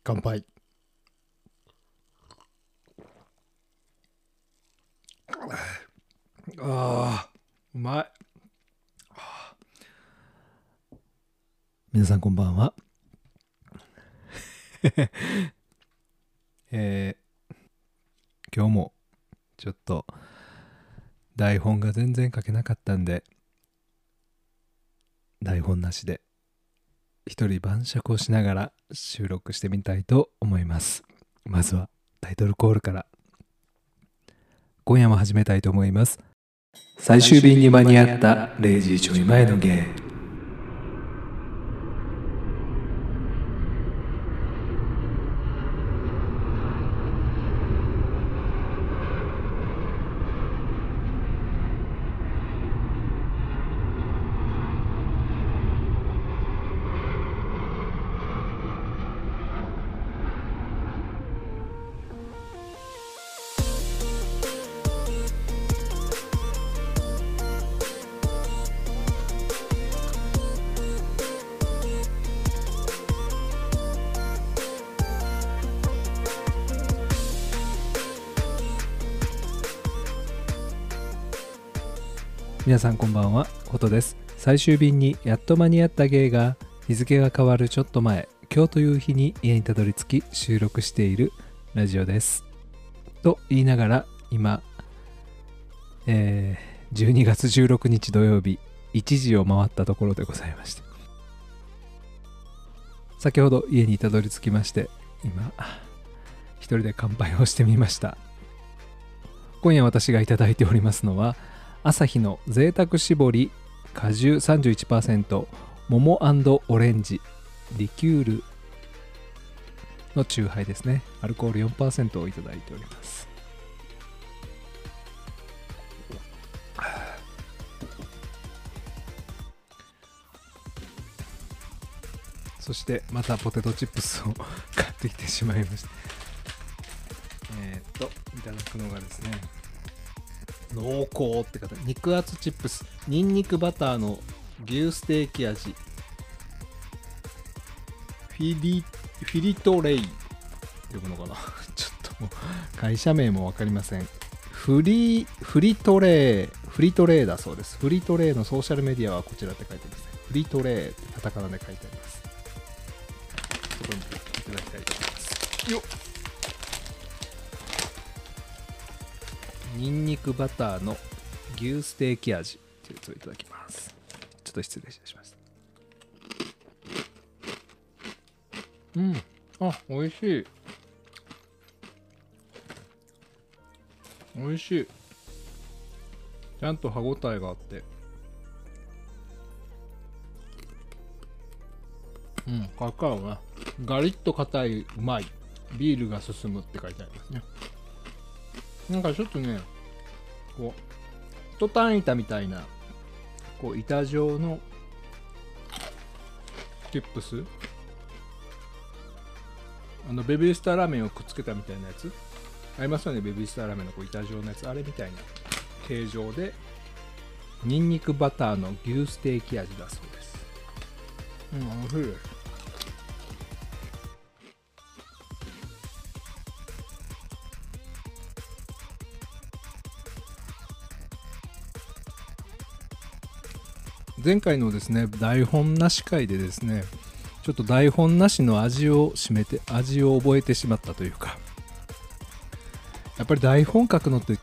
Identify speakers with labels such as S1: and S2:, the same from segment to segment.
S1: 乾杯。うまい。皆さんこんばんは。今日もちょっと台本が全然書けなかったんで、台本なしで一人晩酌をしながら収録してみたいと思います。まずはタイトルコールから今夜も始めたいと思います。最終便に間に合った0時ちょい前の芸。皆さんこんばんは、ホトです。最終便にやっと間に合った芸が日付が変わるちょっと前、今日という日に家にたどり着き収録しているラジオです。と言いながら今、12月16日土曜日1時を回ったところでございまして、先ほど家にたどり着きまして、今一人で乾杯をしてみました。今夜私がいただいておりますのはアサヒの贅沢搾り果汁 31% 桃&オレンジリキュールのチューハイですね。アルコール 4% をいただいております。そしてまたポテトチップスを買ってきてしまいました。いただくのがですね、濃厚って方、肉厚チップスニンニクバターの牛ステーキ味フィリトレイ読むのかなちょっともう会社名も分かりません。フリトレイだそうです。フリトレイのソーシャルメディアはこちらって書いてますね。フリトレイってカタカナで書いてあります。ちょっと見ていただきたいと思います。よっ、ニンニクバターの牛ステーキ味というやつをいただきます。ちょっと失礼いたしました。美味しい。美味しい。ちゃんと歯ごたえがあって、カカオな、ガリッと硬い、うまい、ビールが進むって書いてありますね。なんかちょっとね、こうトタン板みたいなこう板状のチップス、ベビースターラーメンをくっつけたみたいなやつありますよね。ベビースターラーメンのこう板状のやつ、あれみたいな形状でニンニクバターの牛ステーキ味だそうです。美味しいです。前回のですね、台本なし回でですね、ちょっと台本なしの味を覚えてしまったというか、やっぱり台本書くのって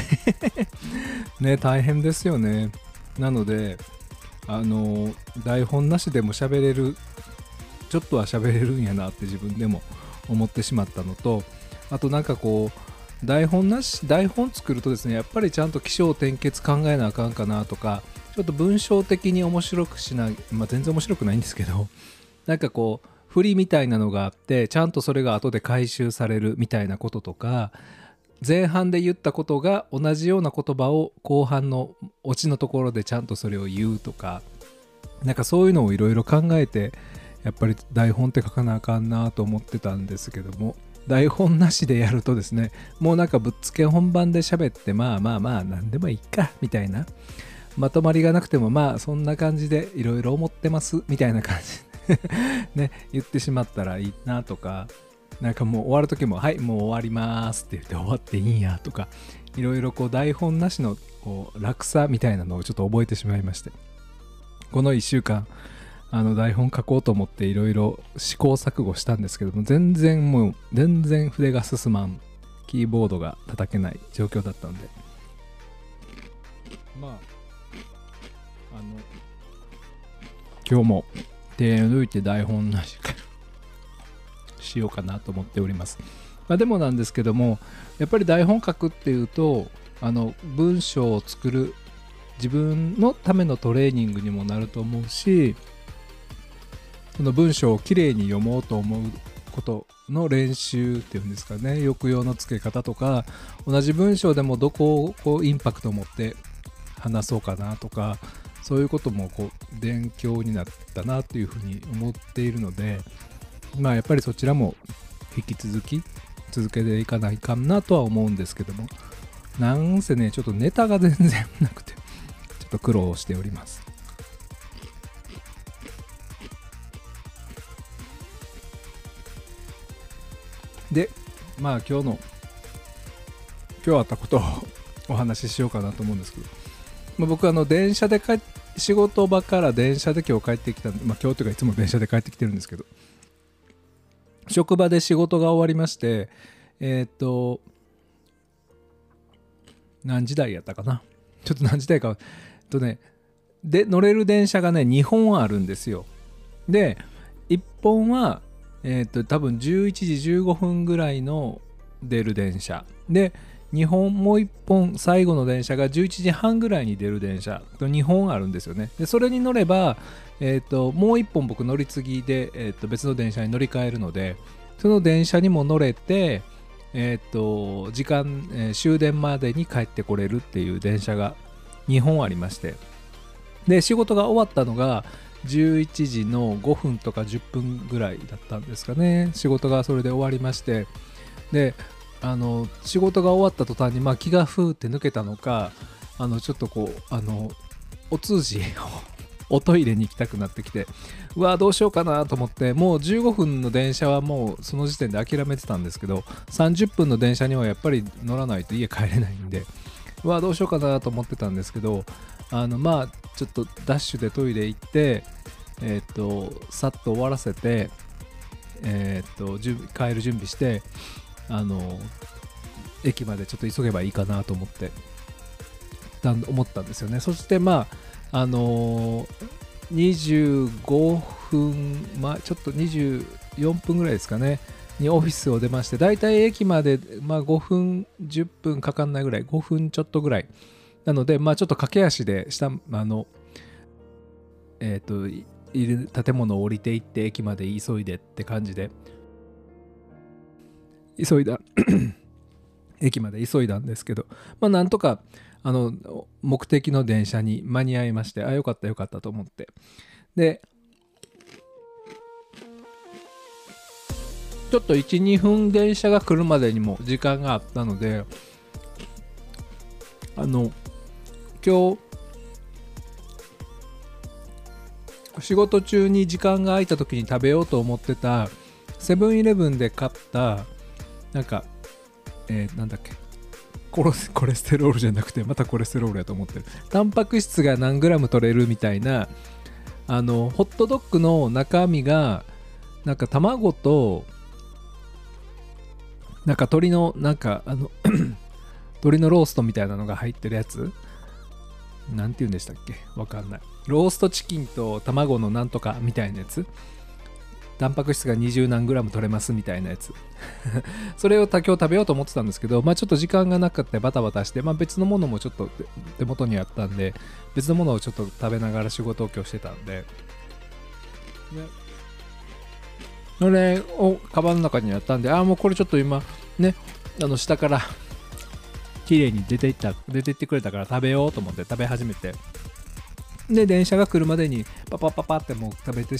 S1: 大変ですよね。なので台本なしでも喋れる、ちょっとは喋れるんやなって自分でも思ってしまったのと、あとなんかこう台本作るとですね、やっぱりちゃんと起承転結考えなあかんかなとか、ちょっと文章的に面白くしない、全然面白くないんですけど、なんかこう振りみたいなのがあって、ちゃんとそれが後で回収されるみたいなこととか、前半で言ったことが同じような言葉を後半のオチのところでちゃんとそれを言うとか、なんかそういうのをいろいろ考えて、やっぱり台本って書かなあかんなと思ってたんですけども、台本なしでやるとですね、もうなんかぶっつけ本番で喋って、まあ何でもいいかみたいな、まとまりがなくてもそんな感じでいろいろ思ってますみたいな感じでね、言ってしまったらいいなとか、 なんかもう終わる時もはいもう終わりますって言って終わっていいんやとか、いろいろこう台本なしのこう楽さみたいなのをちょっと覚えてしまいまして、この1週間台本書こうと思っていろいろ試行錯誤したんですけども、全然筆が進まん、キーボードが叩けない状況だったんで、まあ今日も手を抜いて台本なししようかなと思っております。でもなんですけども、やっぱり台本書くっていうと文章を作る自分のためのトレーニングにもなると思うし、その文章をきれいに読もうと思うことの練習っていうんですかね、抑揚のつけ方とか、同じ文章でもどこをこうインパクトを持って話そうかなとか、そういうこともこう勉強になったなというふうに思っているので、まあやっぱりそちらも引き続き続けていかないかなとは思うんですけども、なんせねちょっとネタが全然なくてちょっと苦労しております。でまあ今日あったことをお話ししようかなと思うんですけど、僕電車で仕事場から電車で今日帰ってきたんで、今日というかいつも電車で帰ってきてるんですけど、職場で仕事が終わりまして、何時台やったかな、ちょっと何時台かで乗れる電車がね2本あるんですよ。で1本は多分11時15分ぐらいの出る電車で、もう1本最後の電車が11時半ぐらいに出る電車と2本あるんですよね。でそれに乗れば、もう1本僕乗り継ぎで、別の電車に乗り換えるので、その電車にも乗れて、時間、終電までに帰ってこれるっていう電車が2本ありまして、で仕事が終わったのが11時の5分とか10分ぐらいだったんですかね。仕事がそれで終わりまして、で仕事が終わった途端に、気がふーって抜けたのか、ちょっとこうお通じおトイレに行きたくなってきて、うわどうしようかなと思って、もう15分の電車はもうその時点で諦めてたんですけど、30分の電車にはやっぱり乗らないと家帰れないんで、うわどうしようかなと思ってたんですけど、ちょっとダッシュでトイレ行って、さっと終わらせて、帰る準備して、駅までちょっと急げばいいかなと思ったんですよね。そして25分、ちょっと24分ぐらいですかねにオフィスを出まして、だいたい駅まで、5分10分かかんないぐらい、5分ちょっとぐらいなので、ちょっと駆け足で建物を降りていって駅まで急いでって感じで駅まで急いだんですけど、なんとか目的の電車に間に合いまして、よかったと思って、でちょっと 1,2 分電車が来るまでにも時間があったので、今日仕事中に時間が空いた時に食べようと思ってたセブンイレブンで買ったなんだっけ、コレステロールじゃなくて、またコレステロールやと思ってる、タンパク質が何グラム取れるみたいなホットドッグの中身がなんか卵となんか鶏の鶏のローストみたいなのが入ってるやつ、なんて言うんでしたっけ、わかんない、ローストチキンと卵のなんとかみたいなやつ、タンパク質が20何グラム取れますみたいなやつそれを今日食べようと思ってたんですけど、ちょっと時間がなくてバタバタして、別のものもちょっと手元にあったんで、別のものをちょっと食べながら仕事を今日してたんで、それをカバンの中にあったんで、もうこれちょっと今ね、下から綺麗に出ていってくれたから食べようと思って食べ始めて、で電車が来るまでにパパパパってもう食べ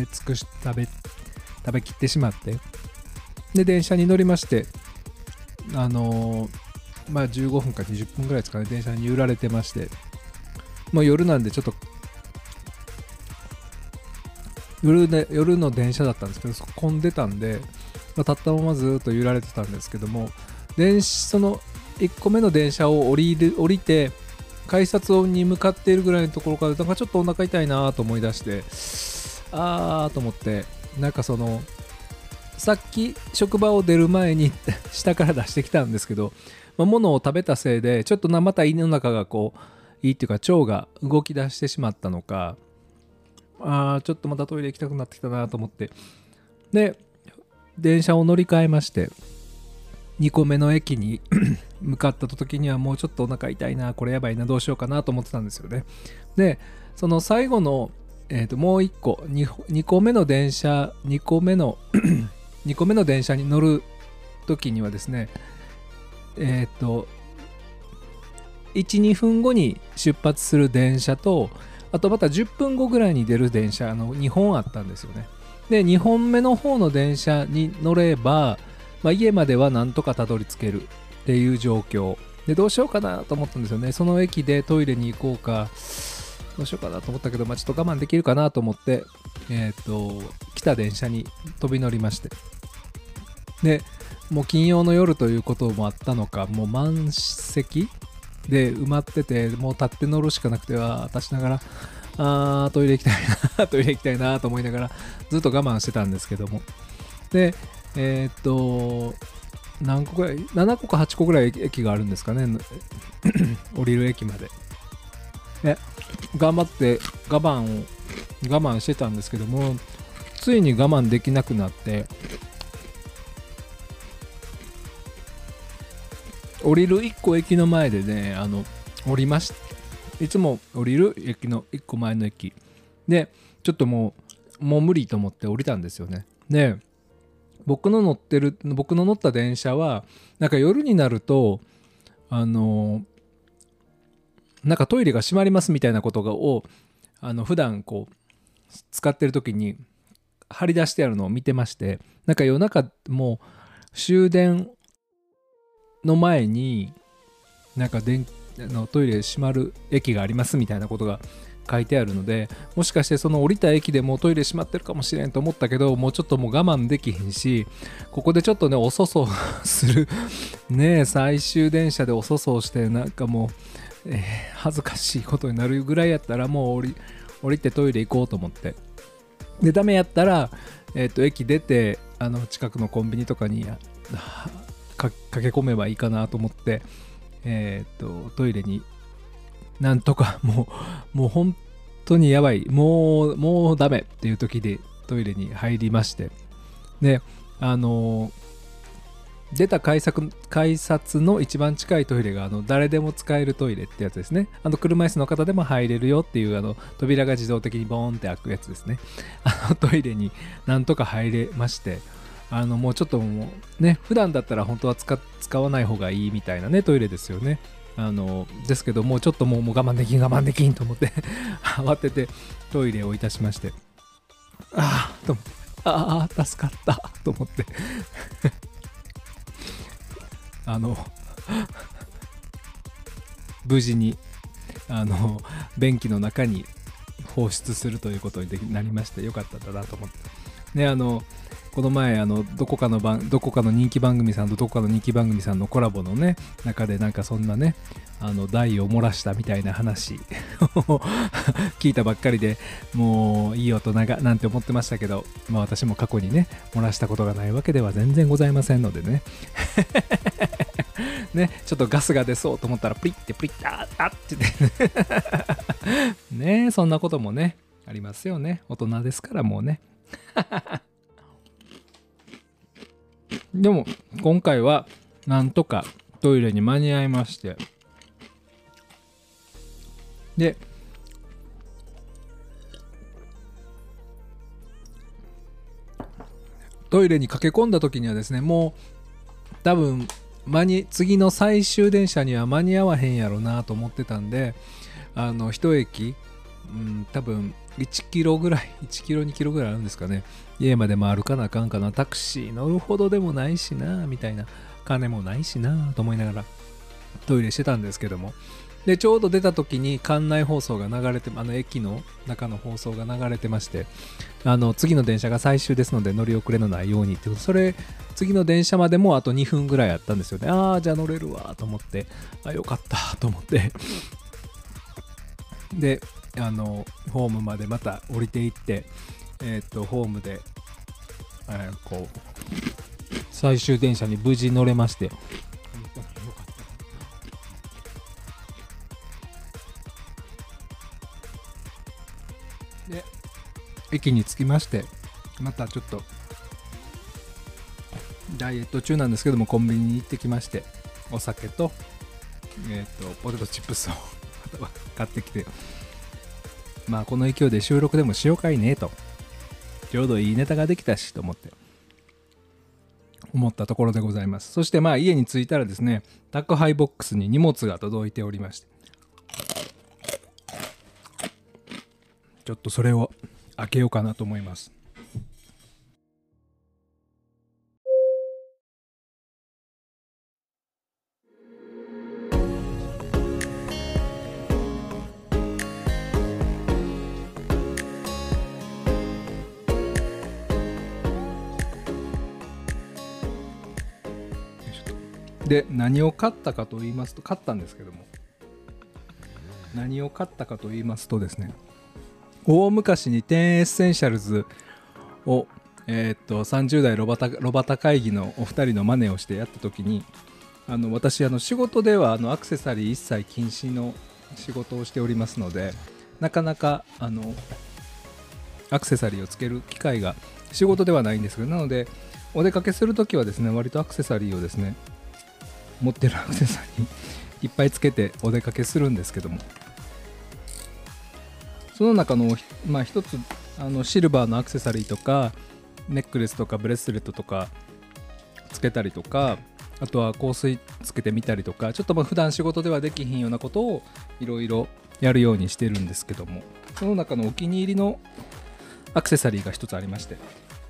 S1: きってしまって、で電車に乗りまして、15分か20分ぐらいですかね、電車に揺られてまして、もう夜なんでちょっと夜の電車だったんですけど混んでたんで、 立ったままずっと揺られてたんですけども、その1個目の電車を降りて改札に向かっているぐらいのところからなんかちょっとお腹痛いなと思い出して、と思って、なんかそのさっき職場を出る前に下から出してきたんですけど、物を食べたせいでちょっとまた胃の中がこういいっていうか腸が動き出してしまったのか、ちょっとまたトイレ行きたくなってきたなと思って、で電車を乗り換えまして、2個目の駅に向かった時にはもうちょっとお腹痛いな、これやばいな、どうしようかなと思ってたんですよね。でその最後の、もう1個 2個目の電車2個目の2個目の電車に乗る時にはですね、1、2分後に出発する電車と、あとまた10分後ぐらいに出る電車2本あったんですよね。で2本目の方の電車に乗れば、家まではなんとかたどり着けるっていう状況で、どうしようかなと思ったんですよね。その駅でトイレに行こうかどうしようかなと思ったけど、ちょっと我慢できるかなと思って、来た電車に飛び乗りまして、でもう金曜の夜ということもあったのか、もう満席で埋まってて、もう立って乗るしかなくては、私ながらトイレ行きたいなトイレ行きたいなと思いながらずっと我慢してたんですけども、で何個ぐらい、7個か8個ぐらい駅があるんですかね降りる駅まで。頑張って我慢してたんですけども、ついに我慢できなくなって、降りる1個駅の前でね、降りました。いつも降りる駅の1個前の駅で、ちょっともう無理と思って降りたんですよね。で僕の乗った電車はなんか夜になるとなんかトイレが閉まりますみたいなことを普段こう使ってる時に張り出してあるのを見てまして、なんか夜中もう終電の前になんかトイレ閉まる駅がありますみたいなことが書いてあるので、もしかしてその降りた駅でもうトイレ閉まってるかもしれんと思ったけど、もうちょっともう我慢できひんし、ここでちょっとねおそそするね、最終電車でおそそしてなんかもう、恥ずかしいことになるぐらいやったら、もう降りてトイレ行こうと思って、でダメやったら、駅出て近くのコンビニとかに駆け込めばいいかなと思って、トイレになんとかもう本当にやばい、もうダメっていう時でトイレに入りまして、で出た改札の一番近いトイレが誰でも使えるトイレってやつですね。車椅子の方でも入れるよっていう扉が自動的にボーンって開くやつですね。トイレになんとか入れまして、もうちょっともうね、普段だったら本当は使わない方がいいみたいなねトイレですよね。ですけどもうちょっともう我慢できんと思って慌ててトイレをいたしまして、と思って助かったと思って無事に便器の中に放出するということになりまして、よかったんだなと思ってね。この前どこかの人気番組さんとどこかの人気番組さんのコラボのね中で、なんかそんなね台を漏らしたみたいな話を聞いたばっかりで、もういい大人がなんて思ってましたけど、私も過去にね漏らしたことがないわけでは全然ございませんのでねね、ちょっとガスが出そうと思ったらプリッてってね、そんなこともねありますよね。大人ですからもうねでも今回はなんとかトイレに間に合いまして、でトイレに駆け込んだ時にはですね、もう多分次の最終電車には間に合わへんやろなと思ってたんで、一駅、多分1キロぐらい1キロ2キロぐらいあるんですかね、家まで回るかなあかんかな、タクシー乗るほどでもないしなみたいな、金もないしなと思いながらトイレしてたんですけども、 でちょうど出た時に館内放送が流れて、駅の中の放送が流れてまして、次の電車が最終ですので乗り遅れのないようにっていう、それ次の電車までもあと2分ぐらいあったんですよね。ああじゃあ乗れるわと思って、よかったと思ってでホームまでまた降りていって、ホームで、こう最終電車に無事乗れまして、で駅に着きまして、またちょっとダイエット中なんですけどもコンビニに行ってきまして、お酒と、ポテトチップスを買ってきて、まあこの勢いで収録でもしようかいねと、ちょうどいいネタができたしと思ったところでございます。そしてまあ家に着いたらですね、宅配ボックスに荷物が届いておりまして、ちょっとそれを開けようかなと思います。で何を買ったかと言いますと、買ったんですけども、何を買ったかと言いますとですね、大昔に10エッセンシャルズを、30代ロバタ会議のお二人の真似をしてやった時に、私仕事ではアクセサリー一切禁止の仕事をしておりますので、なかなかアクセサリーをつける機会が仕事ではないんですけど、なのでお出かけするときはですね、割とアクセサリーをですね、持ってるアクセサリーいっぱいつけてお出かけするんですけども、その中の一つシルバーのアクセサリーとかネックレスとかブレスレットとかつけたりとか、あとは香水つけてみたりとか、ちょっと普段仕事ではできひんようなことをいろいろやるようにしてるんですけども、その中のお気に入りのアクセサリーが一つありまして、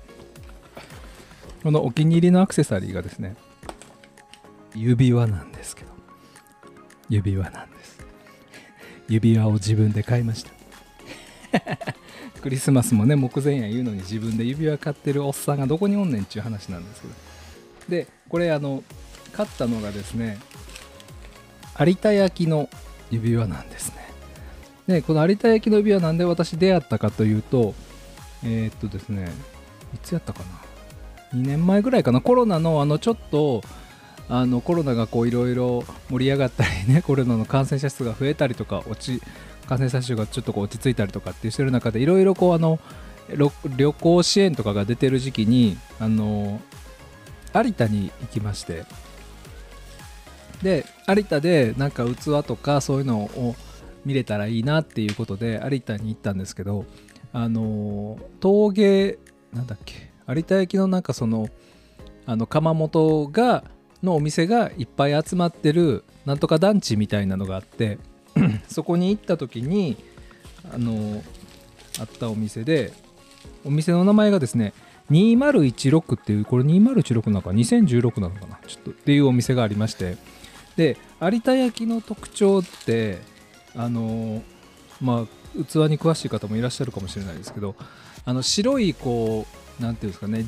S1: このお気に入りのアクセサリーがですね、指輪なんですけど、指輪なんです。指輪を自分で買いましたクリスマスもね目前や言うのに自分で指輪買ってるおっさんがどこにおんねんっていう話なんですけど、でこれ買ったのがですね、有田焼の指輪なんですね。でこの有田焼の指輪なんで私出会ったかというと、ですね、いつやったかな、2年前ぐらいかな、コロナのちょっとコロナがこういろいろ盛り上がったりね、コロナの感染者数が増えたりとか、感染者数がちょっとこう落ち着いたりとかってしてる中で、いろいろこう旅行支援とかが出てる時期に有田に行きまして、で有田でなんか器とかそういうのを見れたらいいなっていうことで有田に行ったんですけど、陶芸なんだっけ、有田焼のなんか窯元のお店がいっぱい集まってるなんとか団地みたいなのがあってそこに行った時にあったお店で、お店の名前がですね2016っていう、これ2016なのか2016なのかなちょっとっていうお店がありまして、で有田焼の特徴って器に詳しい方もいらっしゃるかもしれないですけど、白いこうなんていうんですかね、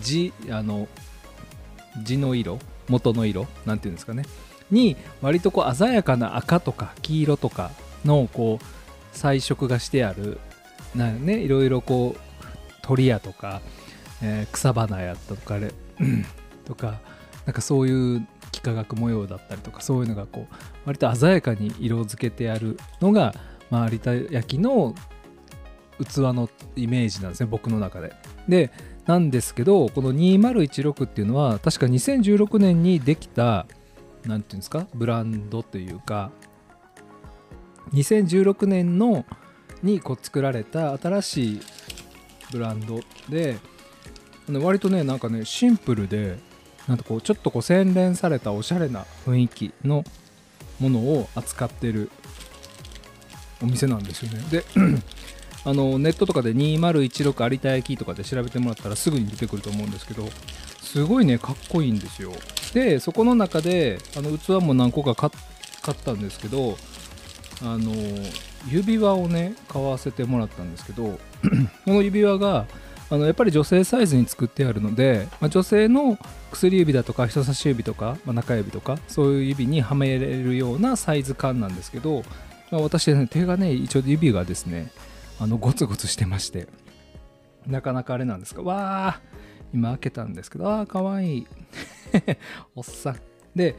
S1: 地の色、元の色なんていうんですかねに割とこう鮮やかな赤とか黄色とかのこう彩色がしてあるいろいろこう鳥屋とか、草花やったとかとか、なんかそういう幾何学模様だったりとか、そういうのがこう割と鮮やかに色付けてあるのが、有田焼の器のイメージなんですね、僕の中で。でなんですけど、この2016っていうのは確か2016年にできたなんていうんですか、ブランドというか、2016年にこう作られた新しいブランドで、割とねなんかねシンプルで、なんかこうちょっとこう洗練されたおしゃれな雰囲気のものを扱ってるお店なんですよね。でネットとかで2016有田焼とかで調べてもらったらすぐに出てくると思うんですけど、すごいねかっこいいんですよ。でそこの中で器も何個か買ったんですけど、 あの指輪をね買わせてもらったんですけどこの指輪がやっぱり女性サイズに作ってあるので、女性の薬指だとか人差し指とか、中指とかそういう指にはめれるようなサイズ感なんですけど、私、ね、手がね一応指がですねゴツゴツしてましてなかなかあれなんですが、わー今開けたんですけど、かわいいおっさんで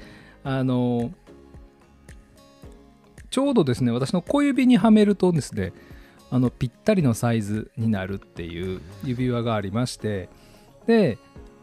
S1: ちょうどですね私の小指にはめるとですねぴったりのサイズになるっていう指輪がありまして、で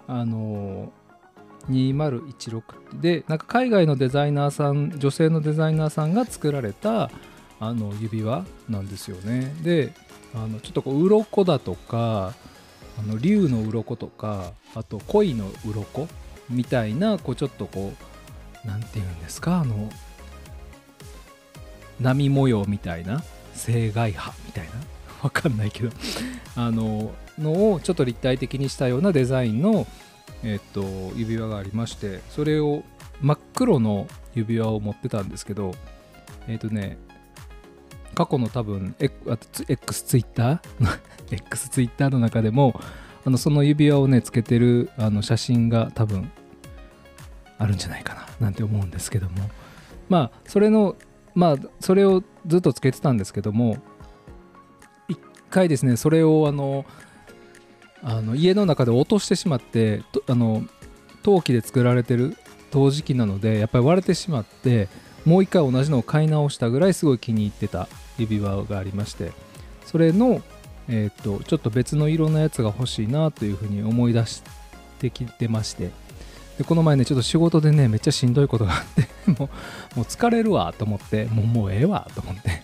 S1: 2016でなんか海外のデザイナーさん、女性のデザイナーさんが作られた指輪なんですよね。でちょっとこう鱗だとか竜の鱗とか、あと鯉の鱗みたいなこうちょっとこうなんていうんですか、波模様みたいな青海波みたいなわかんないけどのをちょっと立体的にしたようなデザインの、指輪がありまして、それを真っ黒の指輪を持ってたんですけど、過去の多分 X ツイッターX ツイッターの中でもその指輪をねつけてる写真が多分あるんじゃないかななんて思うんですけども、それをずっとつけてたんですけども、一回ですねそれを家の中で落としてしまって、陶器で作られてる陶磁器なのでやっぱり割れてしまって、もう一回同じのを買い直したぐらいすごい気に入ってた指輪がありまして、それの、ちょっと別の色のやつが欲しいなというふうに思い出してきてまして、でこの前ねちょっと仕事でねめっちゃしんどいことがあってもう疲れるわと思って、もうええわと思って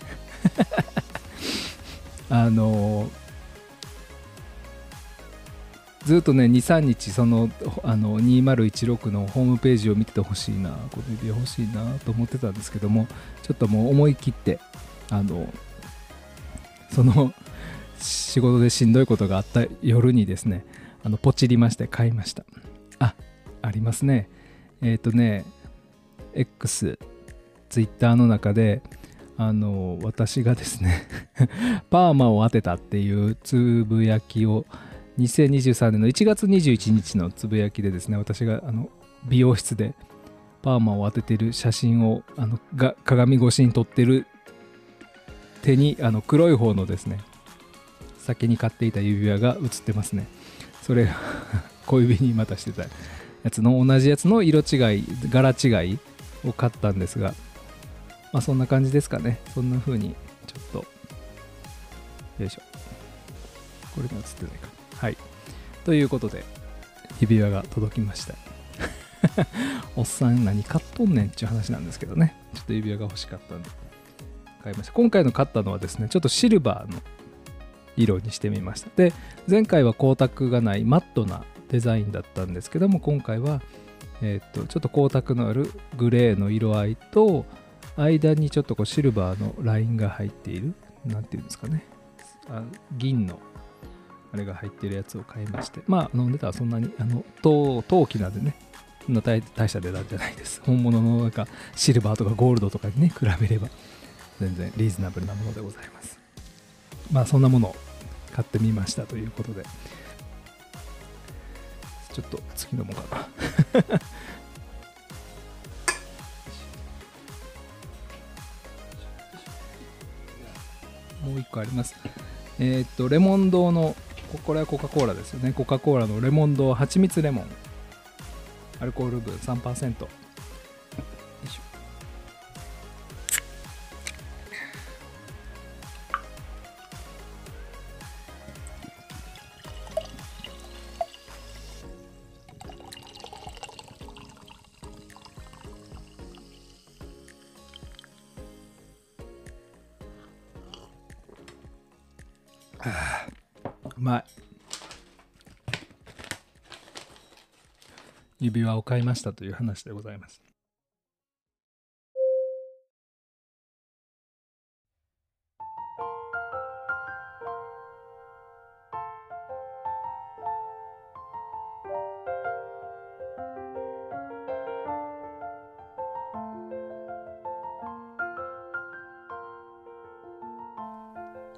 S1: ずっとね 2,3 日その2016のホームページを見ててほしいな、この指輪欲しいなと思ってたんですけども、ちょっともう思い切ってその仕事でしんどいことがあった夜にですねポチりまして買いました。ありますね。X ツイッターの中で私がですねパーマを当てたっていうつぶやきを2023年の1月21日のつぶやきでですね、私が美容室でパーマを当ててる写真を鏡越しに撮ってる手に黒い方のですね先に買っていた指輪が写ってますね。それ小指にまたしてたやつの同じやつの色違い柄違いを買ったんですが、そんな感じですかね。そんな風にちょっとよいしょ、これに写ってないか、はいということで指輪が届きましたおっさん何買っとんねんっていう話なんですけどね、ちょっと指輪が欲しかったんで買いました。今回の買ったのはですねちょっとシルバーの色にしてみました。で前回は光沢がないマットなデザインだったんですけども、今回はちょっと光沢のあるグレーの色合いと間にちょっとこうシルバーのラインが入っている、なんていうんですかね、銀のあれが入ってるやつを買いまして、飲んでたらそんなに陶器なんでねそんな大した値段じゃないです。本物のなんかシルバーとかゴールドとかにね比べれば全然リーズナブルなものでございます。そんなものを買ってみましたということで、ちょっと次のもかなもう一個あります。レモン堂のこれはコカ・コーラですよね。コカ・コーラのレモン堂はちみつレモン、アルコール分 3%。よいしょ。うまい。指輪を買いましたという話でございます。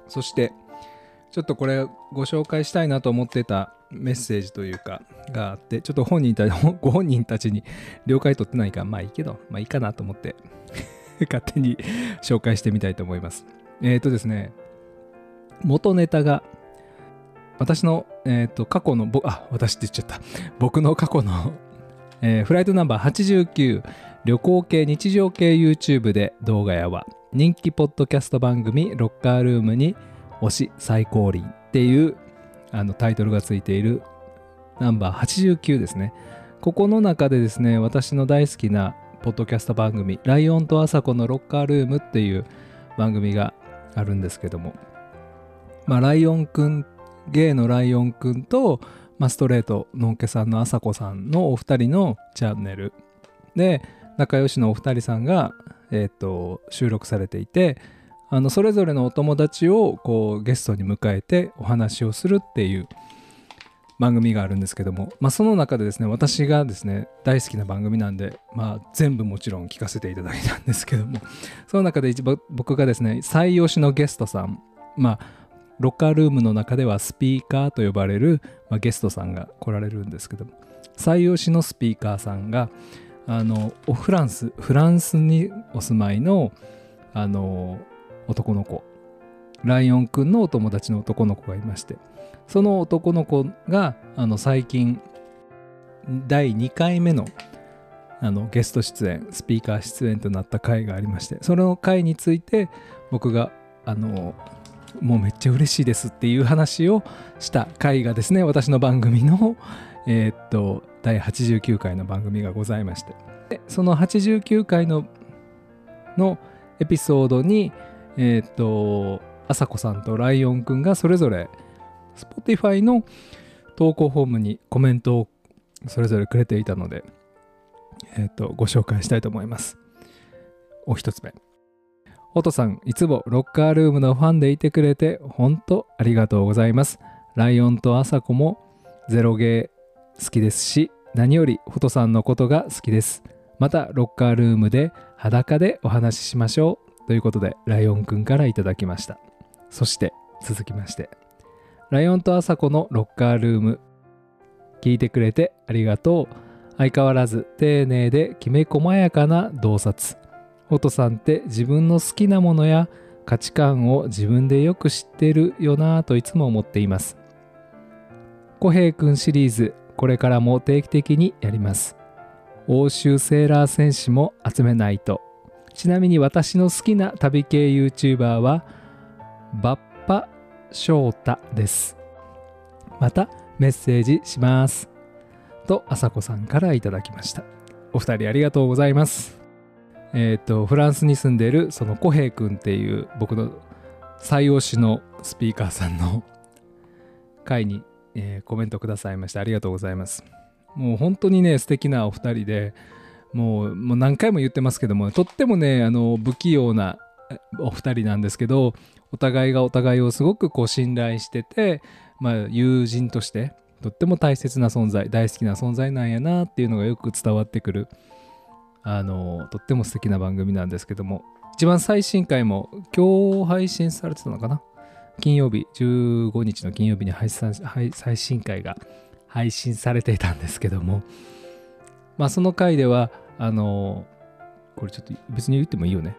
S1: そしてちょっとこれご紹介したいなと思ってたメッセージというかがあって、ちょっとご本人たちに了解取ってないからまあいいけど、まあいいかなと思って勝手に紹介してみたいと思います。ですね、元ネタが私の、過去の私って言っちゃった。僕の過去の、フライトナンバー89旅行系日常系 YouTube で動画やは人気ポッドキャスト番組ロッカールームに推し最高輪っていうタイトルがついているナンバー89ですね。ここの中でですね、私の大好きなポッドキャスト番組ライオンとアサコのロッカールームっていう番組があるんですけども、ライオンくん、ゲイのライオンくんと、ストレートのんけさんのアサコさんのお二人のチャンネルで仲良しのお二人さんが、収録されていて、それぞれのお友達をこうゲストに迎えてお話をするっていう番組があるんですけども、その中でですね、私がですね大好きな番組なんで、全部もちろん聞かせていただいたんですけども、その中で僕がですね最推しのゲストさん、ロッカールームの中ではスピーカーと呼ばれる、ゲストさんが来られるんですけども、最推しのスピーカーさんがフランスにお住まいの男の子、ライオンくんのお友達の男の子がいまして、その男の子が最近第2回目のゲスト出演、スピーカー出演となった回がありまして、その回について僕がもうめっちゃ嬉しいですっていう話をした回がですね、私の番組の第89回の番組がございまして、でその89回のエピソードにあさこさんとライオンくんがそれぞれ Spotify の投稿フォームにコメントをそれぞれくれていたので、ご紹介したいと思います。お一つ目、ホトさん、いつもロッカールームのファンでいてくれて本当ありがとうございます。ライオンとあさこもゼロゲー好きですし、何よりホトさんのことが好きです。またロッカールームで裸でお話ししましょうということでライオンくんからいただきました。そして続きまして、ライオンとアサコのロッカールーム聞いてくれてありがとう。相変わらず丁寧できめ細やかな洞察。ホトさんって自分の好きなものや価値観を自分でよく知ってるよなぁといつも思っています。小平くんシリーズ、これからも定期的にやります。欧州セーラー戦士も集めないと。ちなみに私の好きな旅系 YouTuber はバッパ翔太です。またメッセージしますとあさこさんからいただきました。お二人ありがとうございます。フランスに住んでいるその小平くんっていう僕の最推しのスピーカーさんの回に、コメントくださいまして、ありがとうございます。もう本当にね素敵なお二人で、もう何回も言ってますけども、とってもね不器用なお二人なんですけど、お互いがお互いをすごくこう信頼してて、友人としてとっても大切な存在、大好きな存在なんやなっていうのがよく伝わってくるとっても素敵な番組なんですけども、一番最新回も今日配信されてたのかな、金曜日15日の金曜日に最新回が配信されていたんですけども、その回ではこれちょっと別に言ってもいいよね、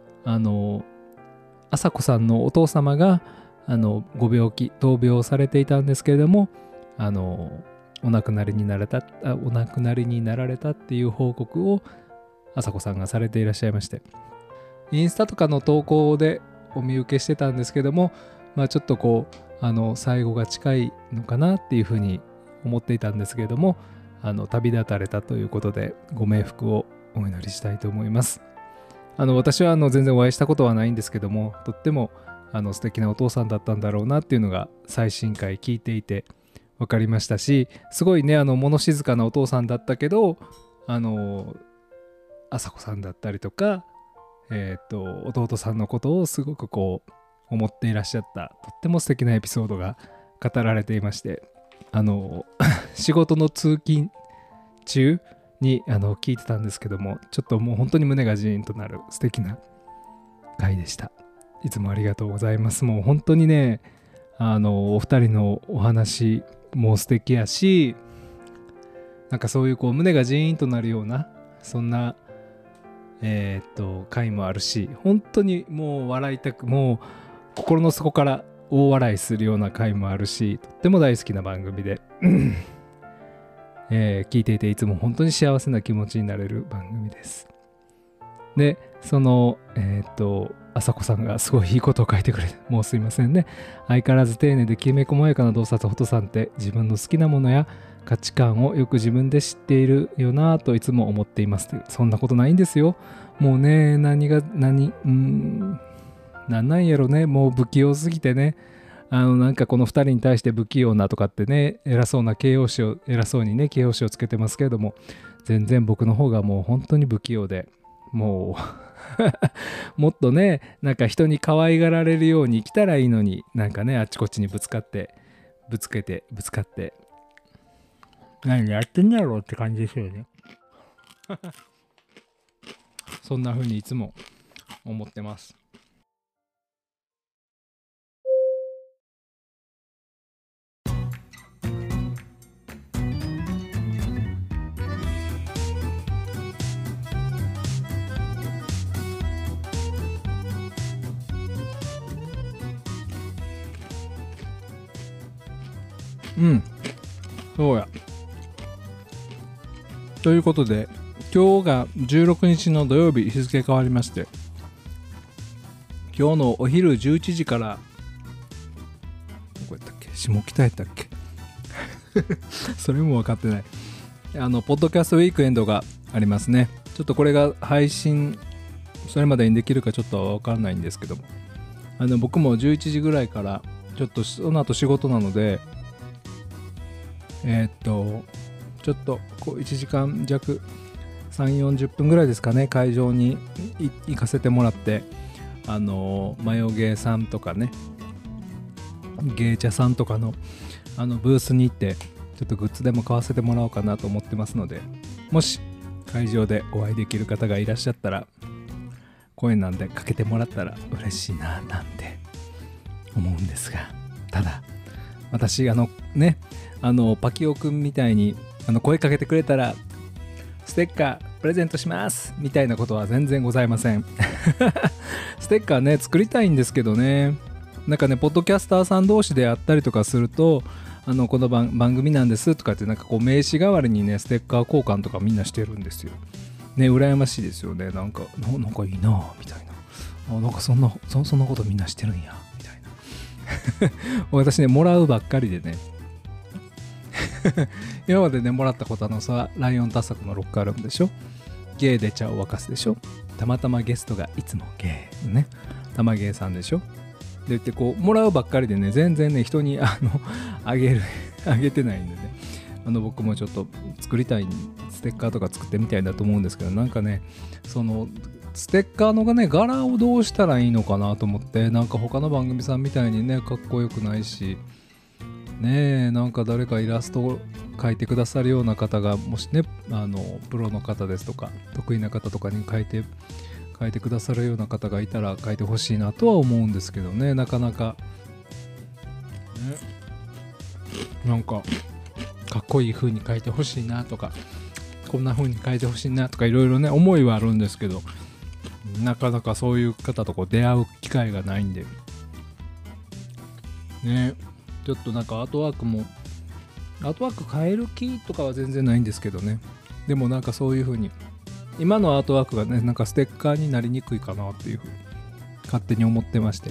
S1: あさこさんのお父様がご病気闘病されていたんですけれども、お亡くなりになられたっていう報告をあさこさんがされていらっしゃいまして、インスタとかの投稿でお見受けしてたんですけども、ちょっとこう最後が近いのかなっていうふうに思っていたんですけれども、旅立たれたということでご冥福をお祈りしたいと思います。私は全然お会いしたことはないんですけども、とっても素敵なお父さんだったんだろうなっていうのが最新回聞いていて分かりましたし、すごいね物静かなお父さんだったけどあさこさんだったりとか、弟さんのことをすごくこう思っていらっしゃったとっても素敵なエピソードが語られていまして、仕事の通勤中に聞いてたんですけども、ちょっともう本当に胸がジーンとなる素敵な回でした。 いつもありがとうございます。もう本当にね、お二人のお話も素敵やし、なんかそういうこう胸がジーンとなるようなそんな回もあるし、本当にもう笑いたく、もう心の底から大笑いするような回もあるし、とっても大好きな番組で、聞いていていつも本当に幸せな気持ちになれる番組です。で、その朝子さんがすごいいいことを書いてくれて、もうすいませんね。相変わらず丁寧できめ細やかな洞察フォトさんって自分の好きなものや価値観をよく自分で知っているよなぁといつも思っています。そんなことないんですよ。もうね、なんなんやろね、もう不器用すぎてね、なんかこの2人に対して不器用なとかってね、偉そうにね形容詞をつけてますけれども、全然僕の方がもう本当に不器用で、もうもっとね、なんか人に可愛がられるように生きたらいいのに、なんかね、あっちこっちにぶつかって何やってんだろうって感じですよね。そんな風にいつも思ってます。うん、そうや。ということで、今日が16日の土曜日、日付変わりまして、今日のお昼11時から、どこやったっけ、下北やったっけそれも分かってない。ポッドキャストウィークエンドがありますね。ちょっとこれが配信、それまでにできるかちょっと分かんないんですけども、僕も11時ぐらいから、ちょっとその後仕事なので、ちょっとこう1時間弱3、40分ぐらいですかね、会場に行かせてもらって、マヨゲーさんとかね、ゲーチャさんとかのブースに行って、ちょっとグッズでも買わせてもらおうかなと思ってますので、もし会場でお会いできる方がいらっしゃったら、声なんでかけてもらったら嬉しいななんて思うんですが、ただ私パキオくんみたいに声かけてくれたらステッカープレゼントしますみたいなことは全然ございません。ステッカーね、作りたいんですけどね、なんかね、ポッドキャスターさん同士であったりとかすると、この番組なんですとかって、なんかこう名刺代わりにね、ステッカー交換とかみんなしてるんですよね。羨ましいですよね。なんかいいなみたいな、なんかそんなことみんなしてるんやみたいな。私ね、もらうばっかりでね、今までね、もらったことライオンタサコのロックアルバムでしょ、ゲーで茶を沸かすでしょ、たまたまゲストがいつもゲーね、たまゲーさんでしょ、で言ってこうもらうばっかりでね、全然ね、人にあげてないんでね、僕もちょっと作りたいステッカーとか作ってみたいなと思うんですけど、なんかね、そのステッカーのね、柄をどうしたらいいのかなと思って、なんか他の番組さんみたいにね、かっこよくないしねえ、なんか誰かイラストを描いてくださるような方が、もしね、プロの方ですとか得意な方とかに描いてくださるような方がいたら描いてほしいなとは思うんですけどね、なかなかね、なんかかっこいい風に描いてほしいなとか、こんな風に描いてほしいなとか、いろいろね、思いはあるんですけど、なかなかそういう方とこう出会う機会がないんでね、ちょっとなんかアートワーク変える気とかは全然ないんですけどね、でもなんかそういう風に今のアートワークがね、なんかステッカーになりにくいかなっていう風に勝手に思ってまして、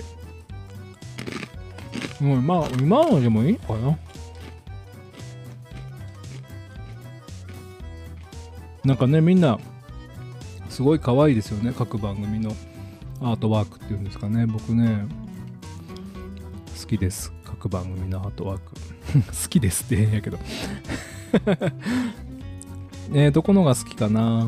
S1: まあ今のでもいいかな。なんかね、みんなすごい可愛いですよね、各番組のアートワークっていうんですかね。僕ね、好きです、各番組のアートワーク。好きですって変やけど。どこのが好きかな。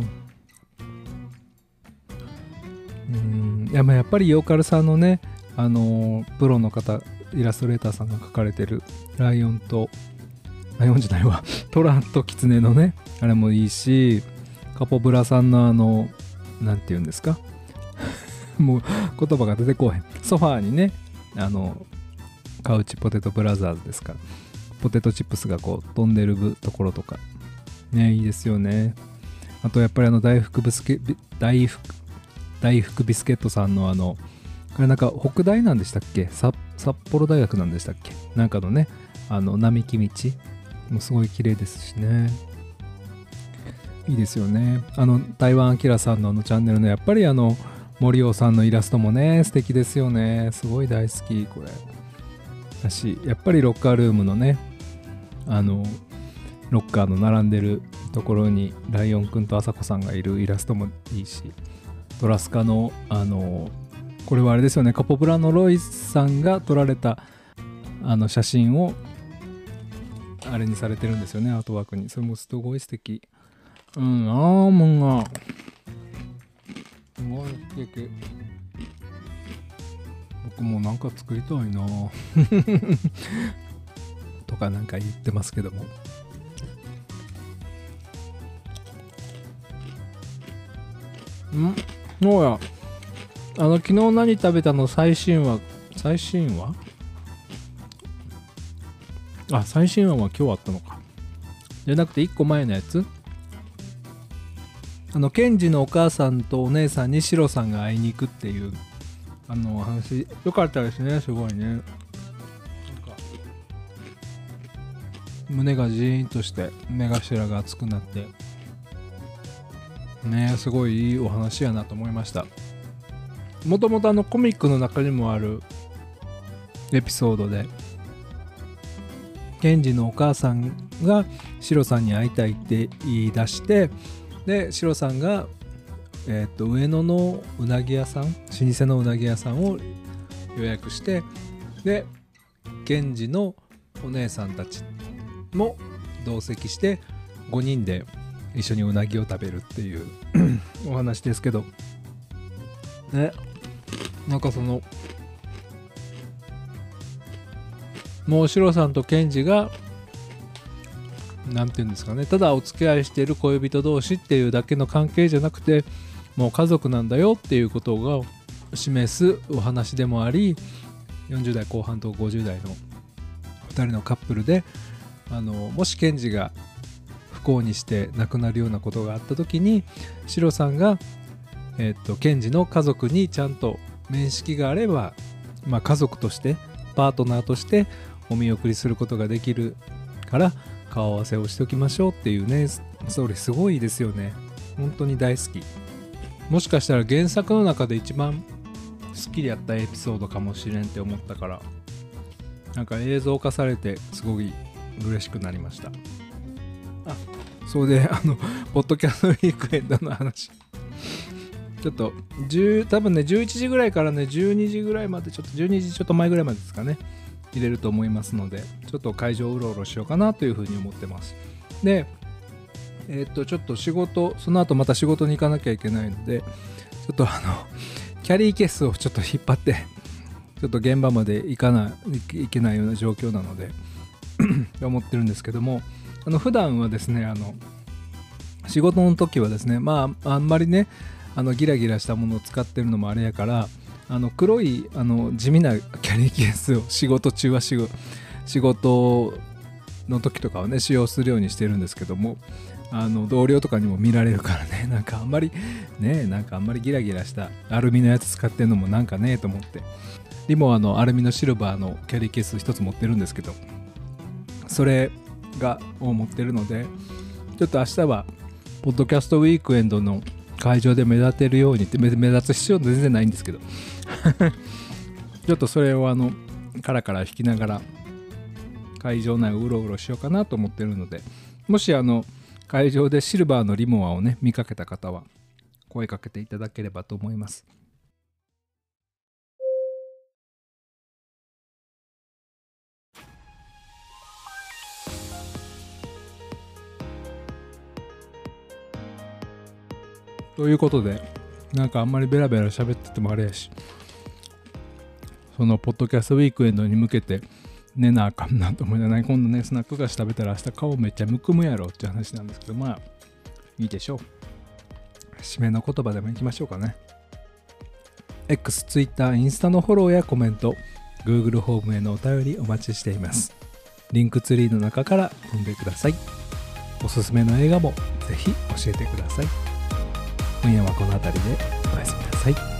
S1: やっぱりヨーカルさんのね、プロの方、イラストレーターさんが描かれてるライオンじゃないわ、トラとキツネのね、あれもいいし、カポブラさんのなんて言うんですか、もう言葉が出てこへん、 ソファーにねカウチポテトブラザーズですから、ポテトチップスがこう飛んでるところとかね、いいですよね。あとやっぱり大福ビスケットさんのあれなんか北大なんでしたっけ、札幌大学なんでしたっけ、なんかのね並木道もすごい綺麗ですしね、いいですよね。台湾アキラさんのチャンネルのやっぱり森尾さんのイラストもね素敵ですよね。すごい大好きこれだし、やっぱりロッカールームのねロッカーの並んでるところにライオンくんとあさこさんがいるイラストもいいし、トラスカのこれはあれですよね、カポブラのロイさんが撮られた写真をあれにされてるんですよね、アートワークに。それもすごい素敵。アーモンがすごい素敵。僕もなんか作りたいなとかなんか言ってますけども、そうや、昨日何食べたの最新話最新話は今日あったのか。じゃなくて1個前のやつ、ケンジのお母さんとお姉さんにシロさんが会いに行くっていう話、よかったですね。すごいね、なんか胸がジーンとして目頭が熱くなってね、すごいいいお話やなと思いました。もともとコミックの中にもあるエピソードで、ケンジのお母さんがシロさんに会いたいって言い出して、でシロさんが、上野のうなぎ屋さん、老舗のうなぎ屋さんを予約して、でケンジのお姉さんたちも同席して5人で一緒にうなぎを食べるっていうお話ですけどね。なんかもうシロさんとケンジがなんていうんですかね、ただお付き合いしている恋人同士っていうだけの関係じゃなくて、もう家族なんだよっていうことが示すお話でもあり、40代後半と50代の2人のカップルで、もしケンジが不幸にして亡くなるようなことがあった時に、シロさんが、ケンジの家族にちゃんと面識があれば、家族としてパートナーとしてお見送りすることができるから顔合わせをしておきましょうっていうね、ストーリーすごいですよね。本当に大好き。もしかしたら原作の中で一番好きでやったエピソードかもしれんって思ったから、なんか映像化されてすごい嬉しくなりました。そうでポッドキャストウィークエンドの話ちょっと多分ね11時ぐらいからね12時ぐらいまで、ちょっと12時ちょっと前ぐらいまでですかね、入れると思いますので、ちょっと会場をうろうろしようかなというふうに思ってます。でちょっと仕事、その後また仕事に行かなきゃいけないので、ちょっとキャリーケースをちょっと引っ張ってちょっと現場まで行かないけないような状況なので思ってるんですけども、普段はですね仕事の時はですね、あんまりねギラギラしたものを使ってるのもあれやから、黒い地味なキャリーケースを仕事中は仕事の時とかはね使用するようにしてるんですけども、同僚とかにも見られるからね、なんかあんまりギラギラしたアルミのやつ使ってるのもなんかねと思って、リモアルミのシルバーのキャリーケース一つ持ってるんですけど、それを持ってるので、ちょっと明日はポッドキャストウィークエンドの会場で目立てるようにって、目立つ必要全然ないんですけどちょっとそれをカラカラ弾きながら会場内をうろうろしようかなと思ってるので、もし会場でシルバーのリモアをね見かけた方は声かけていただければと思います。ということで、なんかあんまりベラベラ喋っててもあれやし、そのポッドキャストウィークエンドに向けて寝なあかんなと思いながら、今度ねスナック菓子食べたら明日顔めっちゃむくむやろって話なんですけど、いいでしょう。締めの言葉でもいきましょうかね。 X、Twitter、インスタのフォローやコメント、Google ホームへのお便りお待ちしています。リンクツリーの中から飛んでください。おすすめの映画もぜひ教えてください。今夜はこの辺りでおやすみなさい。